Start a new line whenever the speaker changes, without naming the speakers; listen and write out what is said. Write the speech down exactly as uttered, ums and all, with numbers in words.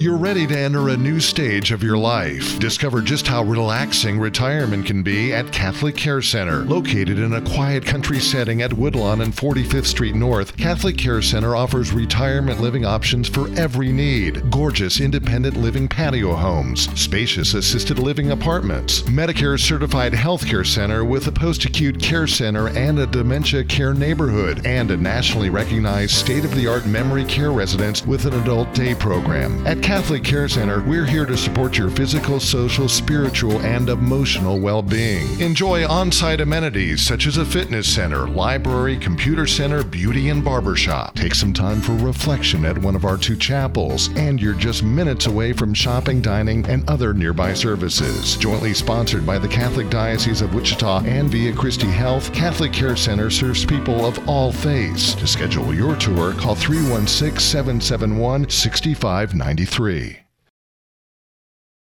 You're ready to enter a new stage of your life. Discover just how relaxing retirement can be at Catholic Care Center. Located in a quiet country setting at Woodlawn and forty-fifth Street North, Catholic Care Center offers retirement living options for every need. Gorgeous independent living patio homes, spacious assisted living apartments, Medicare certified healthcare center with a post-acute care center and a dementia care neighborhood, and a nationally recognized state-of-the-art memory care residence with an adult day program. At Catholic Care Center, we're here to support your physical, social, spiritual, and emotional well-being. Enjoy on-site amenities such as a fitness center, library, computer center, beauty and barbershop. Take some time for reflection at one of our two chapels, and you're just minutes away from shopping, dining, and other nearby services. Jointly sponsored by the Catholic Diocese of Wichita and Via Christi Health, Catholic Care Center serves people of all faiths. To schedule your tour, call three one six, seven seven one, six five nine three.